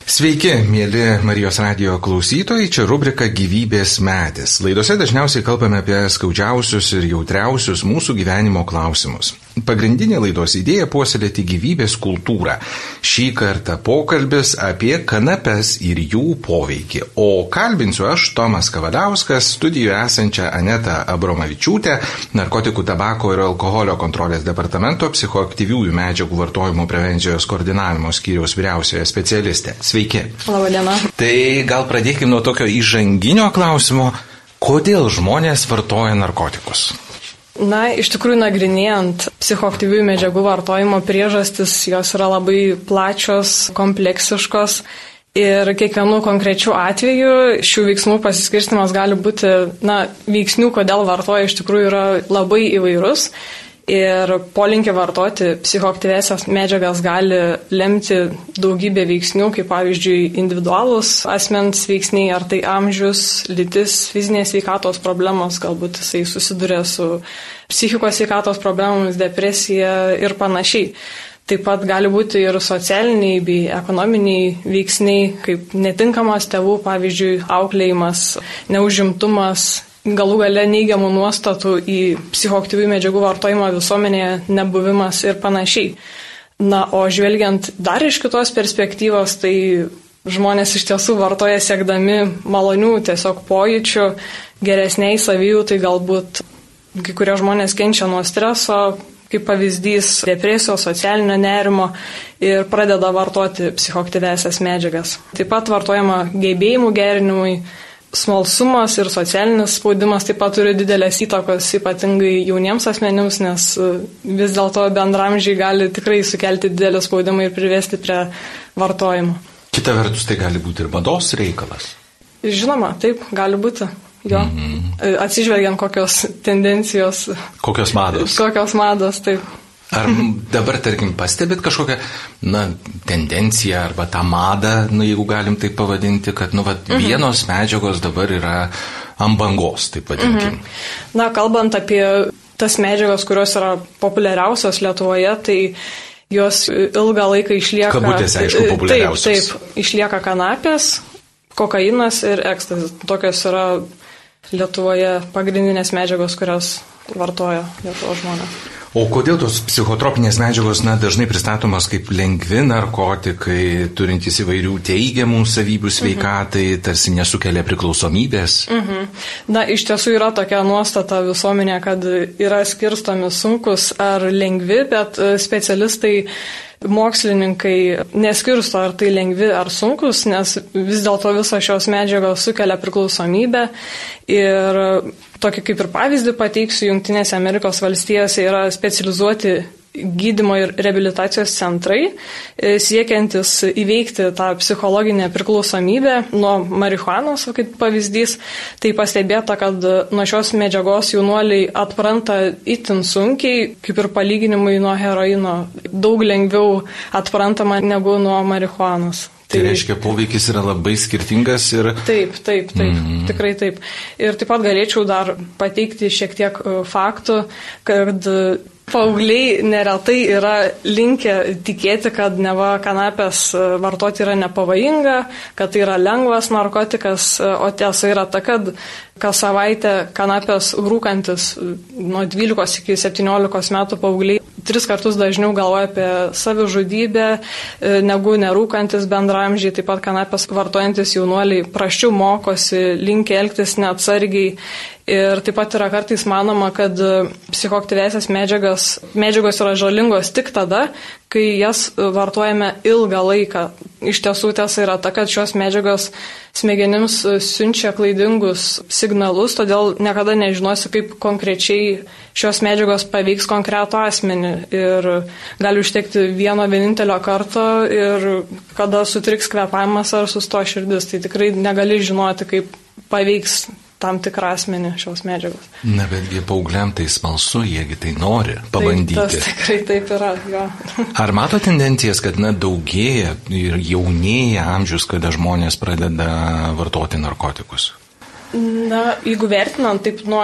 Sveiki, mėly Marijos radijo klausytojai, čia rubrika Gyvybės medis. Laidose dažniausiai kalbame apie skaudžiausius ir jautriausius mūsų gyvenimo klausimus. Pagrindinė laidos idėja puoselėti gyvybės kultūrą. Šį kartą pokalbis apie kanapes ir jų poveikį. O kalbinsiu aš, Tomas Kavaliauskas, studijoje esančią Anetą Abromavičiūtę, narkotikų, tabako ir alkoholio kontrolės departamento psichoaktyviųjų medžiagų vartojimo prevencijos koordinavimo skyriaus vyriausioje specialistė. Sveiki. Labadiena. Tai gal pradėkime nuo tokio įžanginio klausimo. Kodėl žmonės vartoja narkotikus? Na, iš tikrųjų, nagrinėjant psichoaktyvių medžiagų vartojimo priežastis, jos yra labai plačios, kompleksiškos ir kiekvienu konkrečiu atveju šių veiksmų pasiskirstimas gali būti, veiksnių, kodėl vartoja, iš tikrųjų yra labai įvairus. Ir polinkį vartoti psichoaktyviasias medžiagas gali lemti daugybė veiksnių, kaip pavyzdžiui individualūs asmens veiksniai, ar tai amžius, lytis, fizinės sveikatos problemos, galbūt jisai susiduria su psichikos sveikatos problemomis, depresija ir panašiai. Taip pat gali būti ir socialiniai bei ekonominiai veiksniai, kaip netinkamas tėvų, pavyzdžiui, auklėjimas, neužimtumas, galų gale neigiamų nuostatų į psichoaktyvių medžiagų vartojimo visuomenėje nebuvimas ir panašiai. Na, o žvelgiant dar iš kitos perspektyvos, tai žmonės iš tiesų vartoja siekdami malonių tiesiog pojūčių, geresniai savijautai, galbūt kai kurie žmonės kenčia nuo streso, kaip pavyzdys depresijos, socialinio nerimo ir pradeda vartoti psichoaktyviasias medžiagas. Taip pat vartojama gebėjimų gerinimui. Smalsumas ir socialinis spaudimas taip pat turi didelės įtakos, ypatingai jauniems asmenims, nes vis dėlto bendramžiai gali tikrai sukelti didelį spaudimą ir privesti prie vartojimo. Kita vertus, tai gali būti ir mados reikalas. Žinoma, taip, gali būti. Jo. Atsižvelgiant kokios tendencijos. Kokios mados. Kokios mados, taip. Ar dabar, tarkim, pastebėt kažkokią, tendenciją arba tą madą, jeigu galim taip pavadinti, kad, vienos medžiagos dabar yra ant bangos, taip vadinkim. Na, kalbant apie tas medžiagos, kurios yra populiariausios Lietuvoje, tai jos ilgą laiką išlieka... Kabutėse, aišku, populiariausios. Taip, išlieka kanapės, kokainas ir ekstazis. Tokios yra Lietuvoje pagrindinės medžiagos, kurios vartoja Lietuvos žmonės. O kodėl tos psichotropinės medžiagos dažnai pristatomas kaip lengvi narkotikai, turintys įvairių teigiamų savybių sveikatai, tarsi nesukelia priklausomybės? Na, iš tiesų yra tokia nuostata visuomenė, kad yra skirstomi sunkus ar lengvi, bet specialistai, mokslininkai neskirsto, ar tai lengvi ar sunkus, nes vis dėlto visos šios medžiagos sukelia priklausomybę. Ir tokį kaip ir pavyzdį pateiksiu, Jungtinėse Amerikos valstijose yra specializuoti gydymo ir reabilitacijos centrai, siekiantis įveikti tą psichologinę priklausomybę nuo marihuanos, kaip pavyzdys. Tai pastebėta, kad nuo šios medžiagos jaunuoliai atpranta itin sunkiai, kaip ir palyginimui nuo heroino, daug lengviau atprantama negu nuo marihuanos. Tai reiškia, poveikis yra labai skirtingas ir... Taip, tikrai taip. Ir taip pat galėčiau dar pateikti šiek tiek faktų, kad paaugliai neretai yra linkę tikėti, kad neva kanapės vartoti yra nepavojinga, kad tai yra lengvas narkotikas, o tiesa yra ta, kad kas savaitę kanapės rūkantis nuo 12 iki 17 metų paaugliai 3 kartus dažniau galvoja apie savižudybę negu nerūkantis bendramžiai, taip pat kanapės vartojantis jaunuoliai prasčiau mokosi, linkia elgtis neatsargiai. Ir taip pat yra kartais manoma, kad psichoaktyviasias medžiagos yra žalingos tik tada, kai jas vartojame ilgą laiką. Iš tiesų tiesa yra ta, kad šios medžiagos smegenims siunčia klaidingus signalus, todėl niekada nežinosi, kaip konkrečiai šios medžiagos paveiks konkretų asmenį. Ir gali užtekti vieno vienintelio karto ir kada sutriks kvėpavimas ar susto širdis. Tai tikrai negali žinoti, kaip paveiks tam tikrą asmenį šios medžiagos. Na, betgi paaugliam tai smalsu, jiegi tai nori pabandyti. Tas tikrai taip yra, jo. Ar mato tendencijas, kad daugėja ir jaunėja amžius, kada žmonės pradeda vartoti narkotikus? Na, jeigu vertinant taip nuo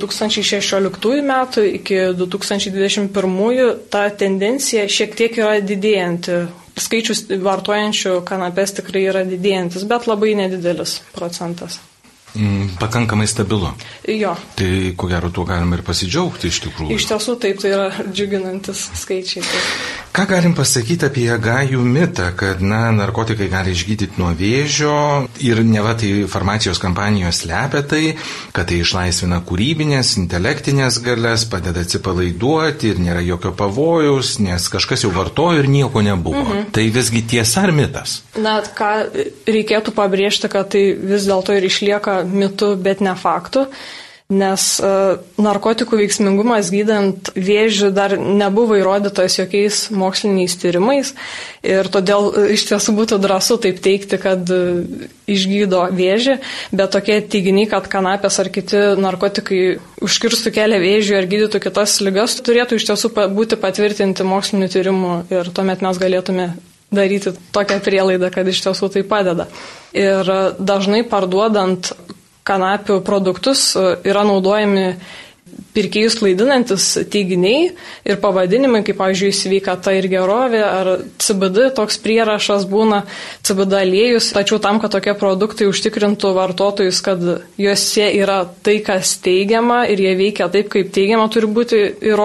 2016 metų iki 2021, ta tendencija šiek tiek yra didėjanti. skaičius vartojančių kanapes tikrai yra didėjantis, bet labai nedidelis procentas. Pakankamai stabilu. Jo. Tai ko gero tuo galima ir pasidžiaugti iš tikrųjų. Iš tiesų taip, tai yra džiuginantis skaičiai. Taip. Ką galim pasakyti apie gajų mitą, kad narkotikai gali išgydyti nuo vėžio ir neva tai farmacijos kampanijos slepia tai, kad tai išlaisvina kūrybinės, intelektinės galias, padeda atsipalaiduoti ir nėra jokio pavojaus, nes kažkas jau vartojo ir nieko nebuvo. Tai visgi tiesa ar mitas? Na, ką reikėtų pabrėžti, kad tai vis dėlto ir išlieka mitų, bet ne faktų, nes narkotikų veiksmingumas gydant vėžį dar nebuvo įrodytas jokiais moksliniais tyrimais ir todėl iš tiesų būtų drąsu taip teikti, kad išgydo vėžį, bet tokie teiginiai, kad kanapės ar kiti narkotikai užkirstų kelią vėžiui ar gydytų kitas ligas, turėtų iš tiesų būti patvirtinti mokslinių tyrimų ir tuomet mes galėtume daryti tokią prielaidą, kad iš tiesų tai padeda. Ir dažnai parduodant kanapių produktus yra naudojami pirkėjus klaidinantis teiginiai ir pavadinimai, kaip, pavyzdžiui, sveikata ir gerovė, ar CBD toks prierašas būna, CBD aliejus, tačiau tam, kad tokie produktai užtikrintų vartotojus, kad juose yra tai, kas teigiama ir jie veikia taip, kaip teigiama, turi būti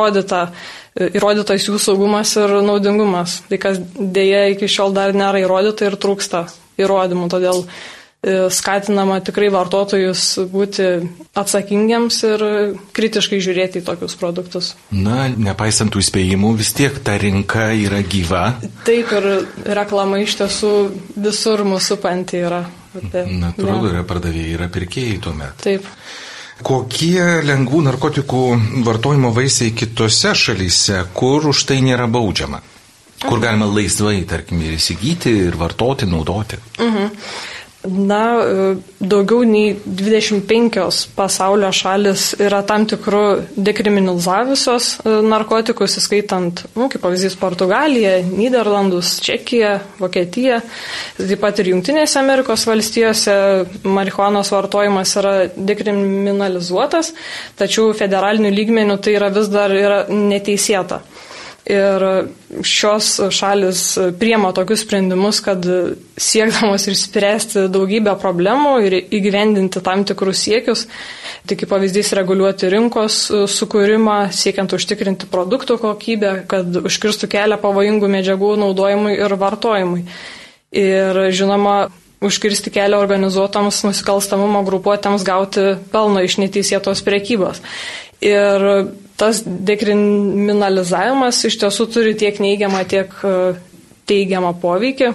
įrodytas jų saugumas ir naudingumas. Tai, kas dėja iki šiol dar nėra įrodyta ir trūksta įrodymų, todėl skatinama tikrai vartotojus būti atsakingiams ir kritiškai žiūrėti į tokius produktus. Na, nepaisant tų įspėjimų, vis tiek ta rinka yra gyva. Taip, ir reklama iš tiesų visur mūsų supanti yra. Natūralu, yra pardavėjai, yra pirkėjai tuomet. Taip. Kokie lengvų narkotikų vartojimo vaisiai kitose šalyse, kur už tai nėra baudžiama? Kur galima laisvai, tarkim, ir įsigyti, ir vartoti, naudoti? Na, daugiau nei 25 pasaulio šalis yra tam tikrų dekriminalizavusios narkotikus, įskaitant, kaip pavyzdys, Portugaliją, Nyderlandus, Čekiją, Vokietiją, taip pat ir Jungtinėse Amerikos valstijose marihuanos vartojimas yra dekriminalizuotas, tačiau federaliniu lygmeniu tai yra vis dar yra neteisėta. Ir šios šalis priema tokius sprendimus, kad siekdamos išspręsti daugybę problemų ir įgyvendinti tam tikrus siekius, tai kaip pavyzdys reguliuoti rinkos sukūrimą, siekiant užtikrinti produktų kokybę, kad užkirstų kelią pavojingų medžiagų naudojimui ir vartojimui. Ir žinoma, užkirsti kelią organizuotoms nusikalstamumo grupuotėms gauti pelno iš neteisėtos prekybos. Ir tas dekriminalizavimas iš tiesų turi tiek neigiamą, tiek teigiamą poveikį.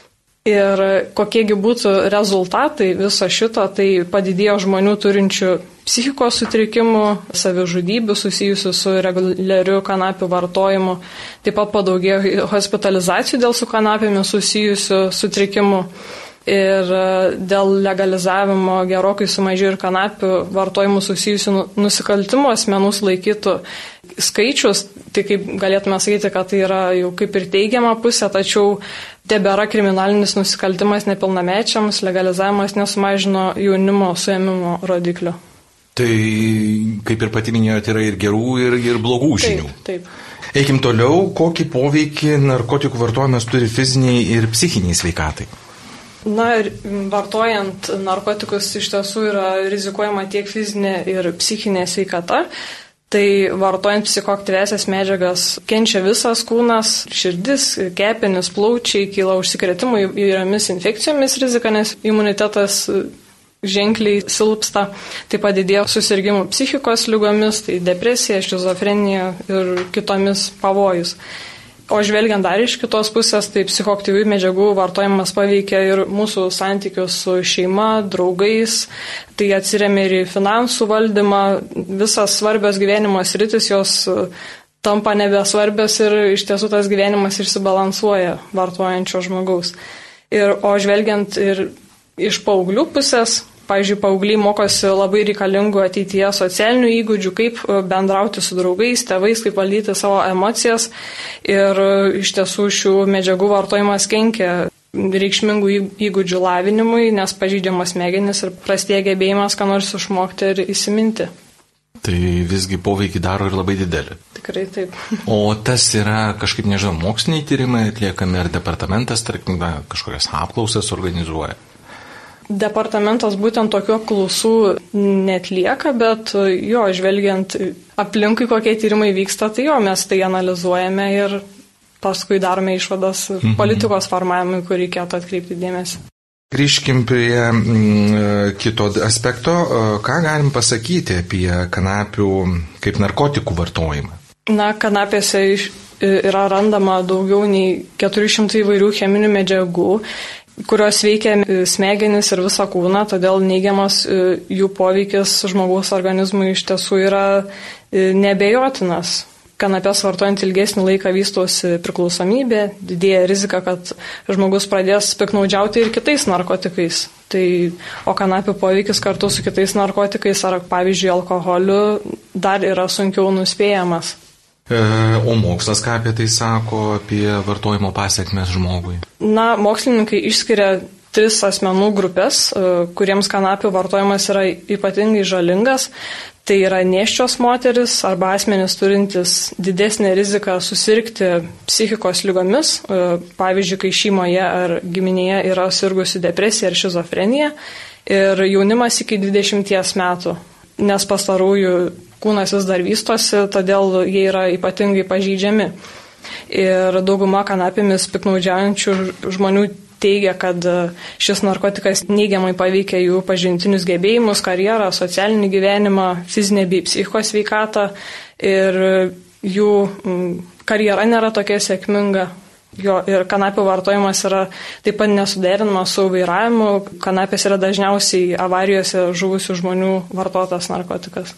Ir kokiegi būtų rezultatai viso šito, tai padidėjo žmonių turinčių psichikos sutrikimų, savižudybių susijusių su reguliariu kanapių vartojimu, taip pat padaugėjo hospitalizacijų dėl su kanapėmis susijusių sutrikimų. Ir dėl legalizavimo gerokai sumažėjo ir kanapių vartojimų susijusių nusikaltimų asmenų sulaikytų skaičius. Tai kaip galėtume sakyti, kad tai yra jau kaip ir teigiama pusė, tačiau tebėra kriminalinis nusikaltimas nepilnamečiams, legalizavimas nesumažino jaunimo suėmimo rodiklių. Tai, kaip ir pati minėjote, yra ir gerų, ir blogų žinių. Taip. Eikim toliau, kokį poveikį narkotikų vartojimas turi fiziniai ir psichiniai sveikatai? Na, vartojant narkotikus iš tiesų yra rizikuojama tiek fizinė ir psichinė sveikata. Tai vartojant psichoaktyviasias medžiagas kenčia visas kūnas, širdis, kepenys, plaučiai, kyla užsikrėtimų įvairiomis infekcijomis rizika, nes imunitetas ženkliai silpsta. Taip pat didėjo susirgimų psichikos ligomis, tai depresija, šizofrenija ir kitomis pavojus. O žvelgiant dar iš kitos pusės, tai psichoaktyvių medžiagų vartojimas paveikia ir mūsų santykius su šeima, draugais, tai atsiremia ir į finansų valdymą, visas svarbios gyvenimo sritis jos tampa nebesvarbios ir iš tiesų tas gyvenimas išsibalansuoja vartojančio žmogaus. O žvelgiant ir iš paauglių pusės, pavyzdžiui, paaugliai mokosi labai reikalingų ateityje socialinių įgūdžių, kaip bendrauti su draugais, tėvais, kaip valdyti savo emocijas. Ir iš tiesų šių medžiagų vartojimas kenkia reikšmingų įgūdžių lavinimui, nes pažeidžiamas smegenis ir prastėja gebėjimas, ką nors išmokti ir įsiminti. Tai visgi poveikį daro ir labai didelį. Tikrai taip. O tas yra kažkaip, nežinau, moksliniai tyrimai atliekami, ar departamentas, tarkim, kažkokias apklausas organizuoja? Departamentas būtent tokių apklausų netlieka, bet jo, žvelgiant aplinkui, kokie tyrimai vyksta, tai jo, mes tai analizuojame ir paskui darome išvadas politikos formavimui, kur reikėtų atkreipti dėmesį. Grįžkim prie kito aspekto. Ką galim pasakyti apie kanapių kaip narkotikų vartojimą? Na, kanapėse yra randama daugiau nei 400 įvairių cheminių medžiagų, kurios veikia smegenis ir visą kūną, todėl neigiamas jų poveikis žmogaus organizmui iš tiesų yra neabejotinas. Kanapės vartojant ilgesnį laiką vystosi priklausomybė, didėja rizika, kad žmogus pradės piknaudžiauti ir kitais narkotikais. O kanapių poveikis kartu su kitais narkotikais ar, pavyzdžiui, alkoholiu dar yra sunkiau nuspėjamas. O mokslas ką apie tai sako, apie vartojimo pasekmes žmogui? Na, mokslininkai išskiria 3 asmenų grupės, kuriems kanapių vartojimas yra ypatingai žalingas. Tai yra nėščios moteris arba asmenys turintis didesnę riziką susirgti psichikos ligomis, pavyzdžiui, kai šeimoje ar giminėje yra sirgusi depresija ar šizofrenija, ir jaunimas iki 20 metų, nes pastarųjų kūnas vis dar vystosi, todėl jie yra ypatingai pažeidžiami. Ir dauguma kanapėmis piknaudžiaujančių žmonių teigia, kad šis narkotikas neigiamai paveikia jų pažintinius gebėjimus, karjerą, socialinį gyvenimą, fizinę bei psichikos sveikatą ir jų karjera nėra tokia sėkminga. Ir kanapių vartojimas yra taip pat nesuderinamas su vairavimu. Kanapės yra dažniausiai avarijose žuvusių žmonių vartotas narkotikas.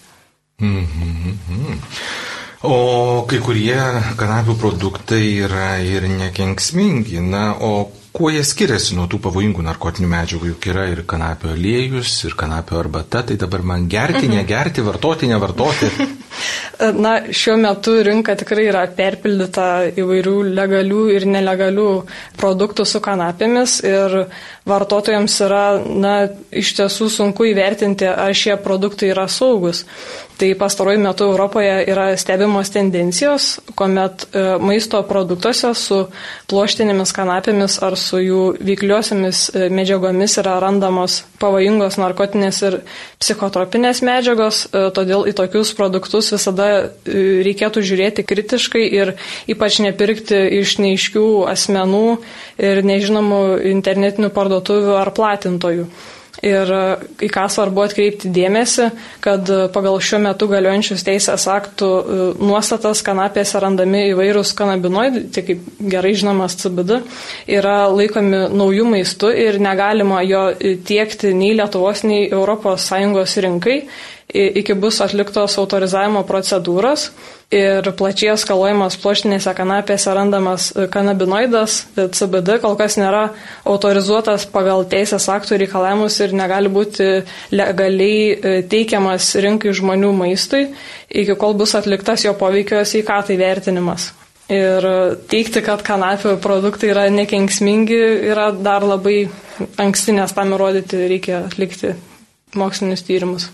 O kai kurie kanapių produktai yra ir nekenksmingi. O kuo jie skiriasi nuo tų pavojingų narkotinių medžiagų? Juk yra ir kanapio aliejus, ir kanapio arbata. Tai dabar man gerti, negerti, vartoti, nevartoti. Na, šiuo metu rinka tikrai yra perpildyta įvairių legalių ir nelegalių produktų su kanapėmis ir vartotojams yra, iš tiesų sunku įvertinti, ar šie produktai yra saugus. Tai pastaruoju metu Europoje yra stebimos tendencijos, kuomet maisto produktuose su pluoštinėmis kanapėmis ar su jų veikliosiomis medžiagomis yra randamos pavojingos narkotinės ir psichotropinės medžiagos, todėl į tokius produktus visada reikėtų žiūrėti kritiškai ir ypač nepirkti iš neaiškių asmenų ir nežinomų internetinių parduotuvių ar platintojų. Ir į ką svarbu atkreipti dėmesį, kad pagal šiuo metu galiojančius teisės aktų nuostatas kanapėse randami įvairūs kanabinoidai, tai kaip gerai žinomas CBD, yra laikomi naujų maistų ir negalima jo tiekti nei Lietuvos, nei ES rinkai, iki bus atliktos autorizavimo procedūros ir plačiai eskaluojamas pluoštinėse kanapėse randamas kanabinoidas CBD kol kas nėra autorizuotas pagal teisės aktų reikalavimus ir negali būti legaliai teikiamas rinkai žmonių maistui, iki kol bus atliktas jo poveikio sveikatai vertinimas. Ir teigti, kad kanapių produktai yra nekenksmingi, yra dar labai anksti, nes tam įrodyti reikia atlikti mokslinius tyrimus.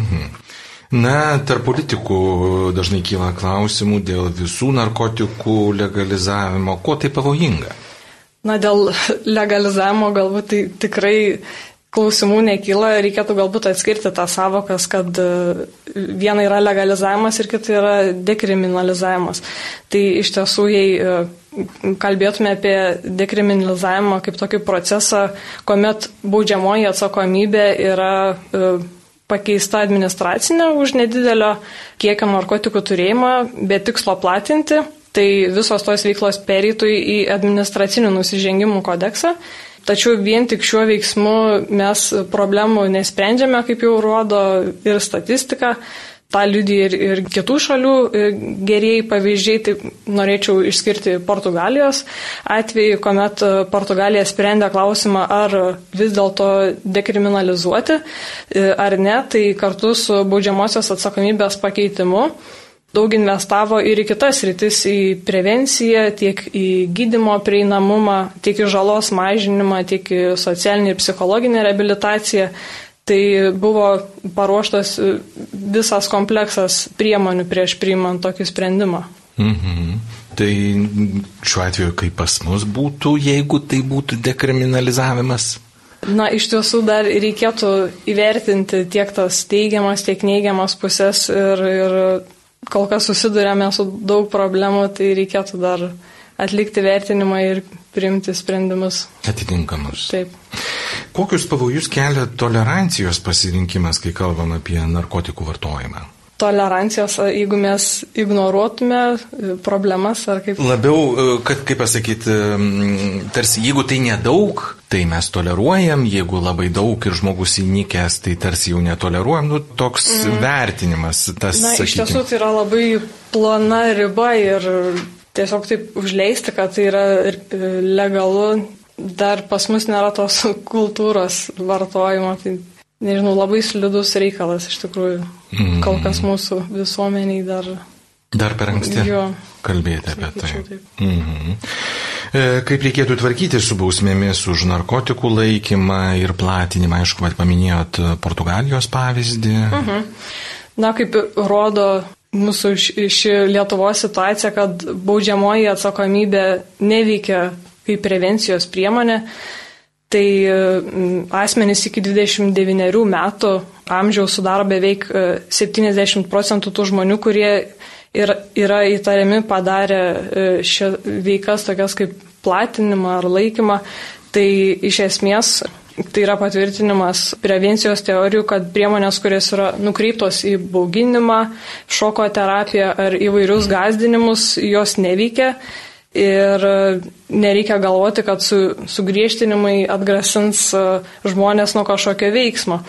Tarp politikų dažnai kyla klausimų dėl visų narkotikų legalizavimo. Kuo tai pavojinga? Dėl legalizavimo galbūt tai tikrai klausimų nekyla. Reikėtų galbūt atskirti tą savokas, kad viena yra legalizavimas ir kita yra dekriminalizavimas. Tai iš tiesų, jei kalbėtume apie dekriminalizavimą kaip tokį procesą, kuomet baudžiamoji atsakomybė yra pakeista administracinė už nedidelio kiekio narkotikų turėjimą, be tikslo platinti, tai visos tos veiklos pereitų į administracinių nusižengimų kodeksą. Tačiau vien tik šiuo veiksmu mes problemų nesprendžiame, kaip jau rodo ir statistika. Ta liudija ir kitų šalių gerieji pavyzdžiai, tai norėčiau išskirti Portugalijos atvejį, kuomet Portugalija sprendė klausimą, ar vis dėlto dekriminalizuoti ar ne, tai kartu su baudžiamosios atsakomybės pakeitimu daug investavo ir į kitas sritis, į prevenciją, tiek į gydymo prieinamumą, tiek į žalos mažinimą, tiek į socialinę ir psichologinę reabilitaciją. Tai buvo paruoštas visas kompleksas priemonių prieš priimant tokį sprendimą. Tai šiuo atveju kaip pas mus būtų, jeigu tai būtų dekriminalizavimas? Na, iš tiesų dar reikėtų įvertinti tiek tas teigiamas, tiek neigiamas pusės ir kol kas susidurėme su daug problemų, tai reikėtų dar atlikti vertinimą ir priimti sprendimus. Atitinkamus. Taip. Kokius pavojus kelia tolerancijos pasirinkimas, kai kalbam apie narkotikų vartojimą? Tolerancijos, jeigu mes ignoruotume problemas ar kaip? Labiau, kad, kaip pasakyti, tarsi jeigu tai nedaug, tai mes toleruojam, jeigu labai daug ir žmogus įnikęs, tai tarsi jau netoleruojam, toks vertinimas. Tas, na, iš tiesų tai yra labai plona riba ir tiesiog taip užleisti, kad tai yra legalu, dar pas mus nėra tos kultūros vartojimo, tai nežinau, labai slidus reikalas iš tikrųjų. Kol kas mūsų visuomeniai dar per anksti kalbėti apie tai. Kaip reikėtų tvarkyti su bausmėmis už narkotikų laikymą ir platinimą? Aišku, paminėjot Portugalijos pavyzdį. Na, kaip rodo mūsų ši Lietuvos situacija, kad baudžiamoji atsakomybė neveikia kaip prevencijos priemonė. Tai asmenys iki 29 metų amžiaus sudaro beveik 70% tų žmonių, kurie yra įtariami padarę šią veikas tokias kaip platinimą ar laikymą. Tai iš esmės tai yra patvirtinimas prevencijos teorijų, kad priemonės, kurios yra nukreiptos į bauginimą, šoko terapiją ar įvairius gąsdinimus, jos neveikia. Ir nereikia galvoti, kad sugriežtinimai atgrasins žmonės nuo kažkokio veiksmo.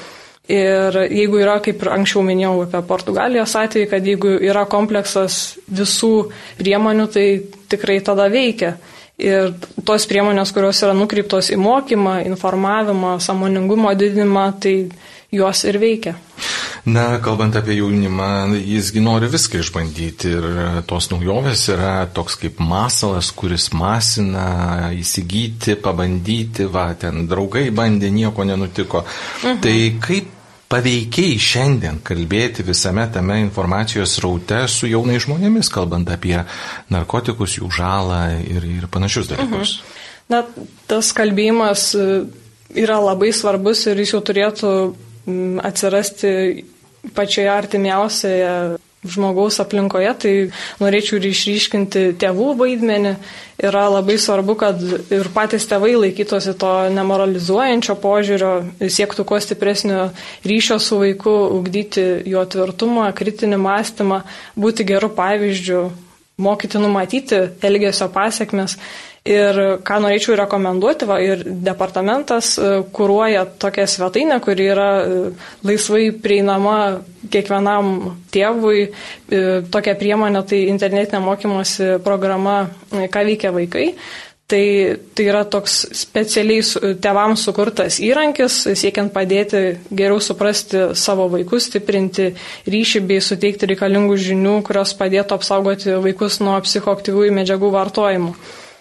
Ir jeigu yra, kaip ir anksčiau minėjau apie Portugalijos atvejį, kad jeigu yra kompleksas visų priemonių, tai tikrai tada veikia. Ir tos priemonės, kurios yra nukreiptos į mokymą, informavimą, sąmoningumo didinimą, tai juos ir veikia. Na, kalbant apie jaunimą, jisgi nori viską išbandyti ir tos naujovės yra toks kaip masalas, kuris masina įsigyti, pabandyti, ten draugai bandė, nieko nenutiko. Tai kaip paveikiai šiandien kalbėti visame tame informacijos sraute su jaunais žmonėmis, kalbant apie narkotikus, jų žalą ir panašius dalykus? Na, tas kalbėjimas yra labai svarbus ir jis jau turėtų atsirasti pačioje artimiausioje žmogaus aplinkoje, tai norėčiau ir išryškinti tėvų vaidmenį. Yra labai svarbu, kad ir patys tėvai laikytųsi to nemoralizuojančio požiūrio, siektų kuo stipresnio ryšio su vaiku, ugdyti jo tvirtumą, kritinį mąstymą, būti geru pavyzdžiu, mokyti numatyti elgesio pasiekmes. Ir ką norėčiau rekomenduoti, ir departamentas kuruoja tokią svetainę, kuri yra laisvai prieinama kiekvienam tėvui. Tokia priemonė, tai internetinė mokymosi programa Ką veikia vaikai. Tai yra toks specialiai tėvams sukurtas įrankis, siekiant padėti geriau suprasti savo vaikus, stiprinti ryšį bei suteikti reikalingų žinių, kurios padėtų apsaugoti vaikus nuo psichoaktyviųjų medžiagų vartojimo.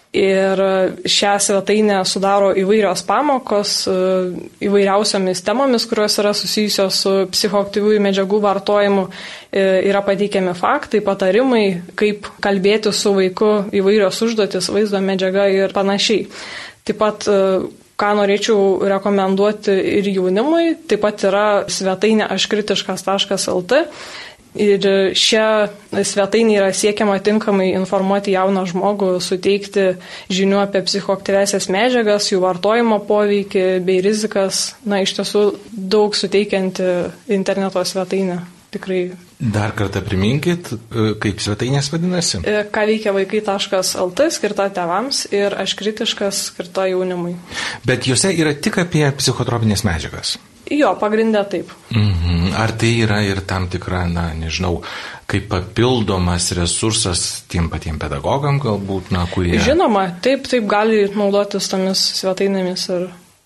Ir šią svetainę sudaro įvairios pamokos įvairiausiomis temomis, kurios yra susijusios su psichoaktyviųjų medžiagų vartojimu. Yra pateikiami faktai, patarimai, kaip kalbėti su vaiku, įvairios užduotis, vaizdo medžiaga ir panašiai. Taip pat, ką norėčiau rekomenduoti ir jaunimui, taip pat yra svetainė aškritiškas.lt. Ir šią svetainę yra siekiama tinkamai informuoti jauną žmogų, suteikti žinių apie psichoaktyviąsias medžiagas, jų vartojimo poveikį bei rizikas. Na, iš tiesų daug suteikianti interneto svetainė. Tikrai. Dar kartą priminkit, kaip svetainės vadinasi? Ką veikia vaikai.lt, skirta tėvams, ir aškritiškas, skirta jaunimui. Bet juose yra tik apie psichotropinės medžiagas? Jo, pagrindė taip. Ar tai yra ir tam tikra, nežinau, kaip papildomas resursas tiem patiem pedagogam galbūt, kurie... Žinoma, taip gali naudotis tomis svetainėmis ir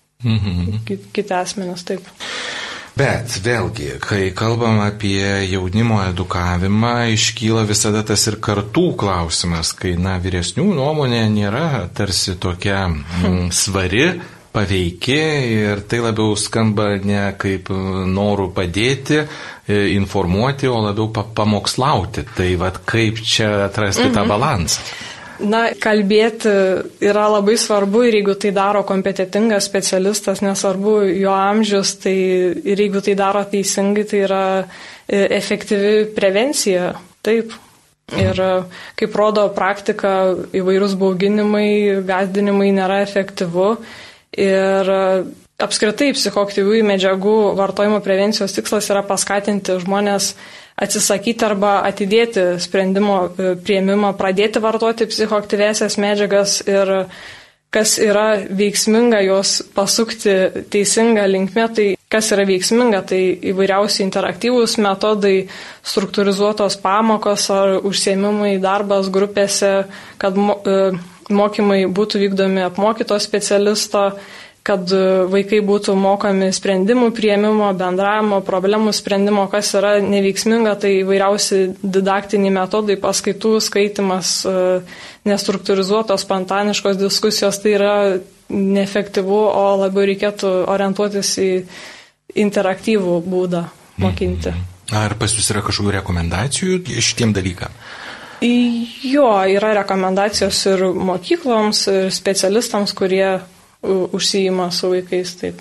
kiti asmenys, taip. Bet vėlgi, kai kalbam apie jaunimo edukavimą, iškyla visada tas ir kartų klausimas, kai vyresnių nuomonė nėra tarsi tokia svari, paveiki ir tai labiau skamba ne kaip norų padėti, informuoti, o labiau pamokslauti. Tai vat kaip čia atrasti tą balansą? Na, kalbėti yra labai svarbu ir jeigu tai daro kompetitingas specialistas, nesvarbu jo amžius, tai ir jeigu tai daro teisingai, tai yra efektyvi prevencija. Taip. Ir kaip rodo praktika, įvairūs bauginimai, gąsdinimai nėra efektyvu. Ir apskritai psichoaktyviųjų medžiagų vartojimo prevencijos tikslas yra paskatinti žmonės atsisakyti arba atidėti sprendimo priėmimą, pradėti vartoti psichoaktyviasias medžiagas ir kas yra veiksminga, jos pasukti teisingą linkmę. Tai kas yra veiksminga, tai įvairiausi interaktyvūs metodai, struktūrizuotos pamokos ar užsiėmimai, darbas grupėse, kad mokymai būtų vykdomi apmokyto specialisto, kad vaikai būtų mokomi sprendimų priėmimo, bendravimo, problemų sprendimo, kas yra neveiksminga, tai įvairiausi didaktiniai metodai, paskaitų skaitimas, nestruktūrizuotos, spontaniškos diskusijos, tai yra neefektyvu, o labiau reikėtų orientuotis į interaktyvų būdą mokinti. Ar pas jūs yra kažkokių rekomendacijų šitiem dalykam? Jo, yra rekomendacijos ir mokykloms, ir specialistams, kurie užsiima su vaikais. Taip.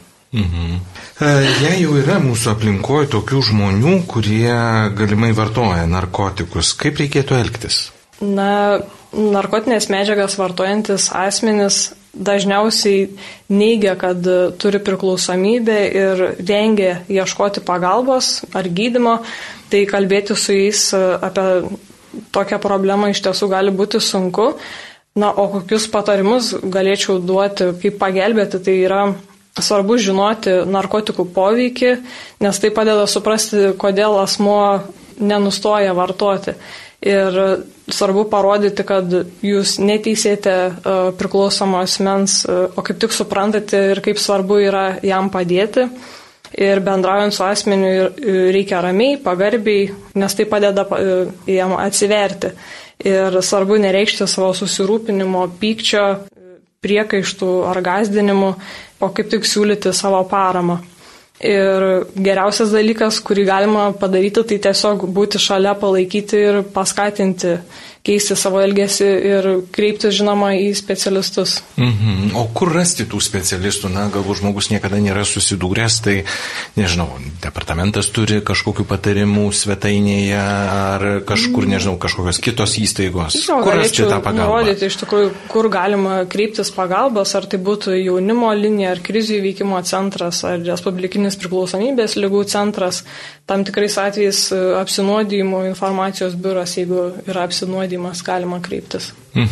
Jei jau yra mūsų aplinkoje tokių žmonių, kurie galimai vartoja narkotikus, kaip reikėtų elgtis? Na, narkotinės medžiagas vartojantis asmenys dažniausiai neigia, kad turi priklausomybę ir vengia ieškoti pagalbos ar gydymo, tai kalbėti su jais apie tokią problemą iš tiesų gali būti sunku. Na, o kokius patarimus galėčiau duoti, kaip pagelbėti, tai yra svarbu žinoti narkotikų poveikį, nes tai padeda suprasti, kodėl asmuo nenustoja vartoti. Ir svarbu parodyti, kad jūs neteisėte priklausomo asmens, o kaip tik suprantate ir kaip svarbu yra jam padėti. Ir bendraujant su asmeniu reikia ramiai, pagarbiai, nes tai padeda jam atsiverti. Ir svarbu nereikšti savo susirūpinimo, pykčio, priekaištų ar gąsdinimų, o kaip tik siūlyti savo paramą. Ir geriausias dalykas, kurį galima padaryti, tai tiesiog būti šalia, palaikyti ir paskatinti, keisti savo elgesį ir kreiptis, žinoma, į specialistus. O kur rasti tų specialistų? Na, galbūt žmogus niekada nėra susidūręs, tai, nežinau, departamentas turi kažkokių patarimų svetainėje ar kažkur, nežinau, kažkokios kitos įstaigos. Kur rasti tą pagalbą? Nurodyti iš tikrųjų, kur galima kreiptis pagalbos, ar tai būtų jaunimo linija, ar krizių įveikimo centras, ar Respublikinis priklausomybės ligų centras. Tam tikrais atvejais apsinuodijimo informacijos biuras, jeigu yra apsinuodijimas, galima kreiptis.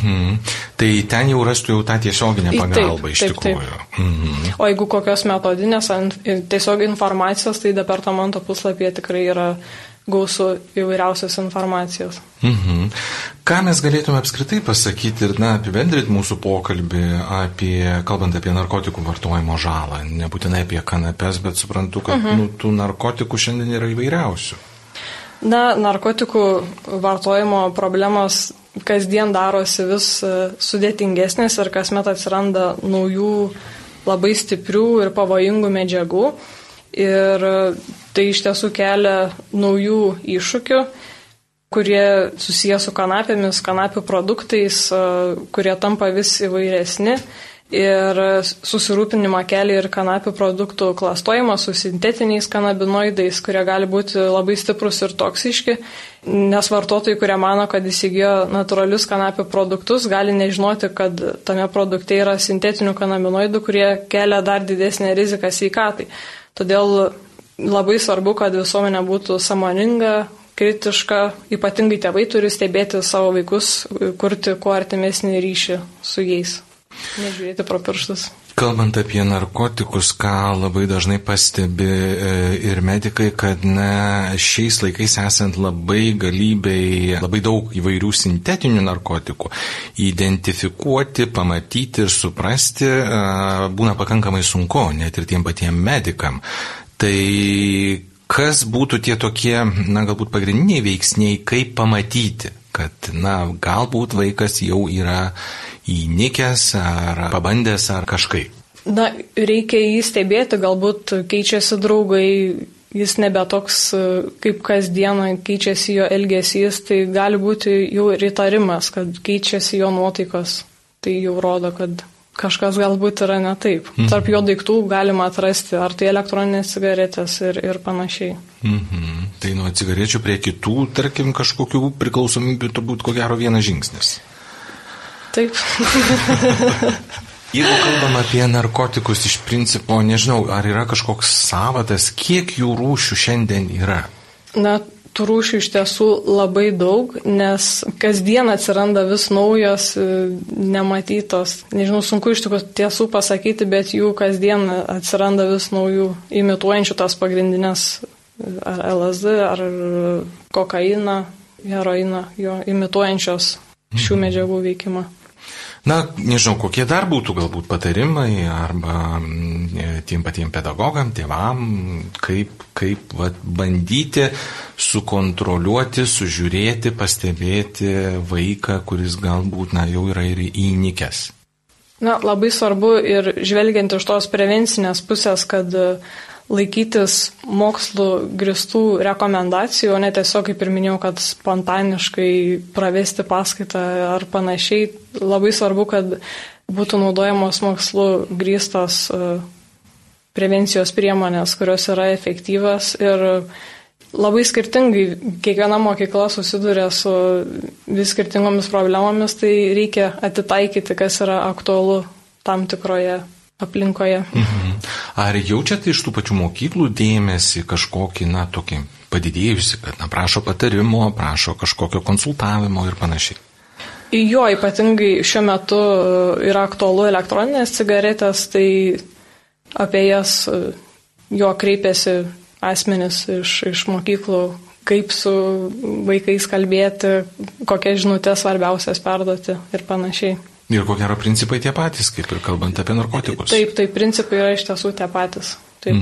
Tai ten jau rastų jau tą tiesioginę pagalbą iš tikrųjų. O jeigu kokios metodinės tiesiog informacijos, tai departamento puslapyje tikrai yra gausu įvairiausios informacijos. Ką mes galėtume apskritai pasakyti ir apibendrinti mūsų pokalbį, kalbant apie narkotikų vartojimo žalą, nebūtinai apie kanapes, bet suprantu, kad tų narkotikų šiandien yra įvairiausių. Na, narkotikų vartojimo problemos kasdien darosi vis sudėtingesnės ir kasmet atsiranda naujų labai stiprių ir pavojingų medžiagų. Ir tai iš tiesų kelia naujų iššūkių, kurie susiję su kanapėmis, kanapių produktais, kurie tampa vis įvairesni. Ir susirūpinimą kelia ir kanapių produktų klastojimas su sintetiniais kanabinoidais, kurie gali būti labai stiprus ir toksiški, nes vartotojai, kurie mano, kad įsigijo natūralius kanapių produktus, gali nežinoti, kad tame produkte yra sintetinių kanabinoidų, kurie kelia dar didesnę riziką sveikatai. Todėl labai svarbu, kad visuomenė būtų sąmoninga, kritiška, ypatingai tėvai turi stebėti savo vaikus, kurti kuo artimesnį ryšį su jais. Nežiūrėti pro pirštus. Kalbant apie narkotikus, ką labai dažnai pastebi ir medikai, kad šiais laikais esant labai daug įvairių sintetinių narkotikų, identifikuoti, pamatyti ir suprasti būna pakankamai sunku, net ir tiem patiem medikam. Tai kas būtų tie tokie, galbūt pagrindiniai veiksniai, kaip pamatyti, kad, galbūt vaikas jau yra įnikęs ar pabandęs ar kažkaip? Na, reikia jį stebėti, galbūt keičiasi draugai, jis nebe toks kaip kasdieną, keičiasi jo elgesys, tai gali būti jau ir įtarimas, kad keičiasi jo nuotaikos. Tai jau rodo, kad kažkas galbūt yra ne taip. Tarp jo daiktų galima atrasti, ar tai elektroninės cigaretės ir panašiai. Tai nuo cigarečių prie kitų, tarkim, kažkokių priklausomybių turbūt ko gero vienas žingsnis. Taip. Jeigu kalbam apie narkotikus iš principo, nežinau, ar yra kažkoks sąvadas, kiek jų rūšių šiandien yra? Na, tų rūšių iš tiesų labai daug, nes kasdien atsiranda vis naujos, nematytos. Nežinau, sunku iš tikrųjų tiesų pasakyti, bet jų kasdien atsiranda vis naujų, imituojančių tas pagrindinės ar LSD, ar kokainą, heroiną, jo imituojančios šių medžiagų veikimą. Na, nežinau, kokie dar būtų galbūt patarimai arba tiem patiem pedagogam, tėvam, kaip bandyti sukontroliuoti, sužiūrėti, pastebėti vaiką, kuris galbūt jau yra ir įnikęs. Na, labai svarbu ir žvelgiant iš tos prevencinės pusės, kad laikytis mokslų grįstų rekomendacijų, o ne tiesiog, kaip ir minėjau, kad spontaniškai pravesti paskaitą ar panašiai. Labai svarbu, kad būtų naudojamos mokslų grįstos prevencijos priemonės, kurios yra efektyvios ir labai skirtingai. Kiekviena mokykla susiduria su vis skirtingomis problemomis, tai reikia atitaikyti, kas yra aktualu tam tikroje aplinkoje. Ar jaučiate iš tų pačių mokyklų dėmesį kažkokį, tokį padidėjusi, kad, prašo patarimo, prašo kažkokio konsultavimo ir panašiai? Jo, ypatingai šiuo metu yra aktualu elektroninės cigaretės, tai apie jas jo kreipiasi asmenys iš mokyklų, kaip su vaikais kalbėti, kokias žinutės svarbiausias perduoti ir panašiai. Ir ko gero principai tie patys, kaip ir kalbant apie narkotikus. Taip, principai yra iš tiesų tie patys. Taip.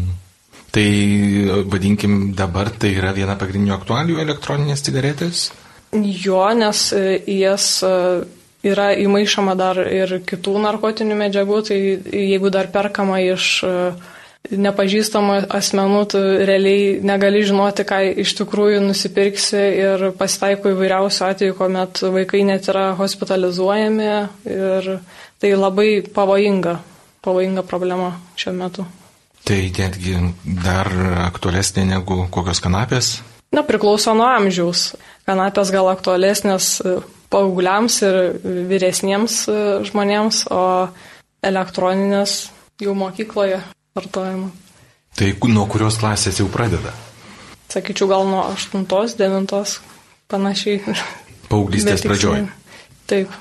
Tai vadinkim dabar tai yra viena pagrindinių aktualijų elektroninės cigaretės? Jo, nes jas yra įmaišoma dar ir kitų narkotinių medžiagų, tai jeigu dar perkama iš nepažįstamų asmenų, tu realiai negali žinoti, ką iš tikrųjų nusipirksi ir pasitaiko įvairiausių atvejų, kuomet vaikai net yra hospitalizuojami ir tai labai pavojinga problema šiuo metu. Tai netgi dar aktualesnė negu kokios kanapės? Na, priklauso nuo amžiaus. Kanapės gal aktualesnės paaugliams ir vyresniems žmonėms, o elektroninės jau mokykloje vartojama. Tai nuo kurios klasės jau pradeda? Sakyčiau, gal nuo 8, 9 panašiai. Paauglystės pradžioj? Taip.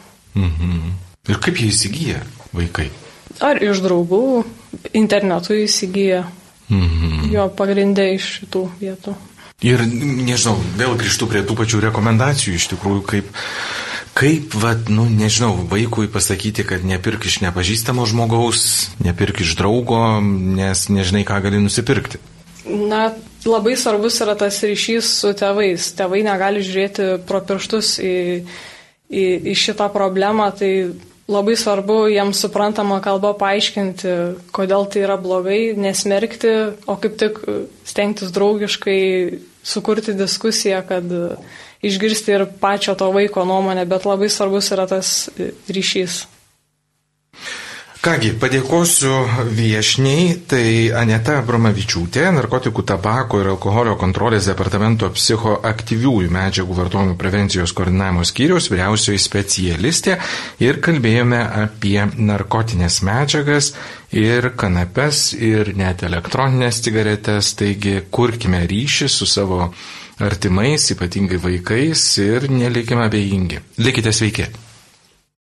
Ir kaip jie įsigyja vaikai? Ar iš draugų, internetu įsigyja. Jo pagrindė iš šitų vietų. Ir, nežinau, vėl grįžtu prie tų pačių rekomendacijų, iš tikrųjų, kaip nežinau, vaikui pasakyti, kad nepirk iš nepažįstamo žmogaus, nepirk iš draugo, nes nežinai, ką gali nusipirkti. Na, labai svarbus yra tas ryšys su tėvais. Tėvai negali žiūrėti pro pirštus į šitą problemą, tai labai svarbu jiems suprantama kalba paaiškinti, kodėl tai yra blogai, nesmerkti, o kaip tik stengtis draugiškai sukurti diskusiją, kad išgirsti ir pačio to vaiko nuomonę, bet labai svarbus yra tas ryšys. Kągi, padėkosiu viešniai, tai Aneta Abromavičiūtė, narkotikų, tabako ir alkoholio kontrolės departamento psichoaktyviųjų medžiagų vartojimo prevencijos koordinavimo skyriaus vyriausioji specialistė ir kalbėjome apie narkotinės medžiagas ir kanapes ir net elektroninės cigaretės, taigi kurkime ryšį su savo artimais, ypatingai vaikais ir nelikime abejingi. Likite sveiki.